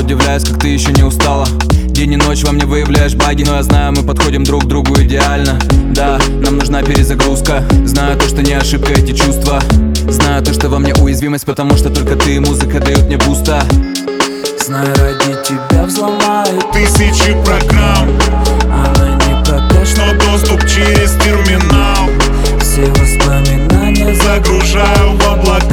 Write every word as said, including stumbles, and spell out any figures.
удивляюсь, как ты еще не устала. День и ночь во мне выявляешь баги, но я знаю, мы подходим друг к другу идеально. Да, нам нужна перезагрузка. Знаю то, что не ошибка эти чувства. Знаю то, что во мне уязвимость, потому что только ты и музыка дают мне буста. Знаю, ради тебя взломаю тысячи программ, она не прокачана, но доступ через терминал все воспоминания загружаю в облака.